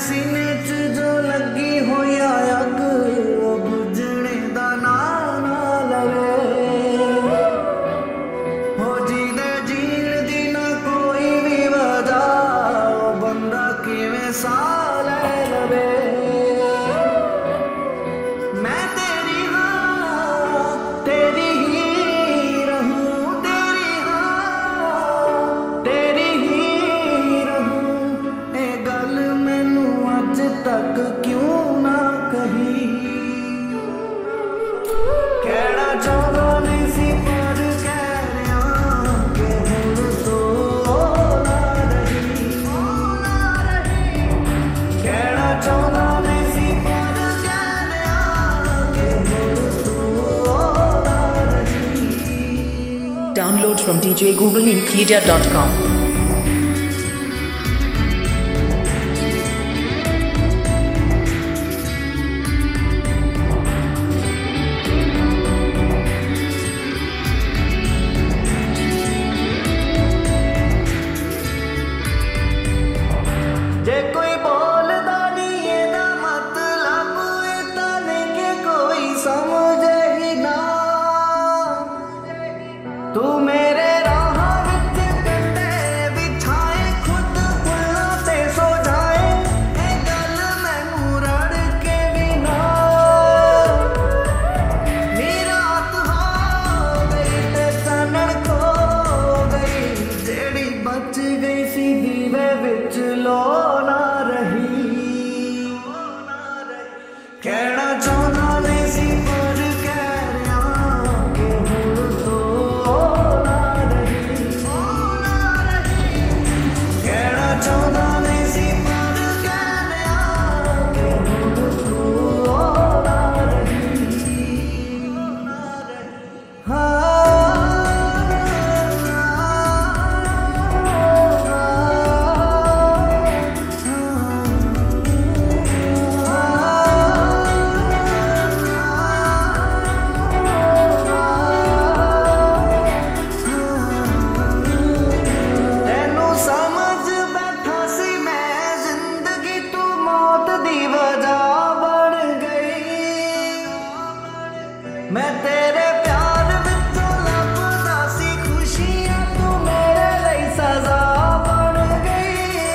सीने च जो लगी होई अग वो बुझने दा ना ना लवे हो जीदे जीण दी ना कोई भी वजह वो बंदा किवें साह लै लवे मैं तेरी हाँ तेरी ही रहूं तेरी हाँ तेरी ही रहूं ए गल मैनू अज तक क्यों ना कही कहना चाहता नहीं सी पर कह रहा कि हुण तो ना रही कहना चाहता नहीं सी पर कह रहा कि हुण तो ना रही Download from djgooglemedia.com. जे कोई बोलदा नहीं एदा मतलब इता नहीं कि कोई समझे ही ना तू मेरे राह विच कंडे बिछाए खुद फुल्लां ते सो जाए ए गल मैनू रड़ के भी ना नी रात हो गई ते चानण खो गई जेड़ी बच गई सी दीवे विच लो ना रही कहना चाहता नहीं सी पर कह रहा कि हुण तो ना रही कहना चाहता नहीं सी पर कह रहा कि हुण तो ना रही ਤੈਨੂੰ ਸਮਝ ਬੈਠਾ ਸੀ ਮੈਂ ਜ਼ਿੰਦਗੀ ਤੂੰ ਮੌਤ ਦੀ ਵਜ੍ਹਾ ਬਣ ਗਈ ਮੈਂ ਤੇਰੇ ਪਿਆਰ ਵਿੱਚੋਂ ਲੱਭਦਾ ਸੀ ਖੁਸ਼ੀਆਂ ਤੂੰ ਮੇਰੇ ਲਈ ਸਜ਼ਾ ਬਣ ਗਈ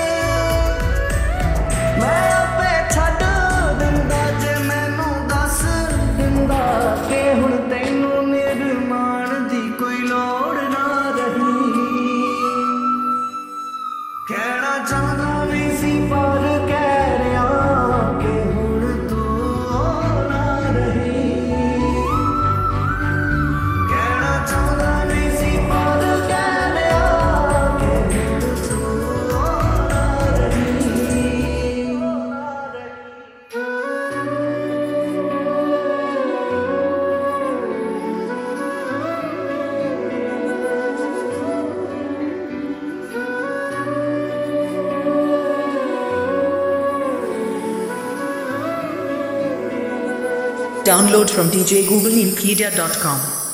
ਮੈਂ ਆਪੇ ਛੱਡ ਦਿੰਦਾ ਜੇ ਮੈਨੂੰ ਦੱਸ ਦਿੰਦਾ ਕਿ ਹੁਣ ਤੈਨੂੰ ਨਿਰਮਾਣ ਦੀ ਕੋਈ ਲੋੜ ਨਾ ਰਹੀ कहना चाहता नहीं सी पर कह रहा कि हुण तो ना रही कहना चाहता नहीं सी पर कह रहा कि हुण तो ना रही Download from djgooglemedia.com.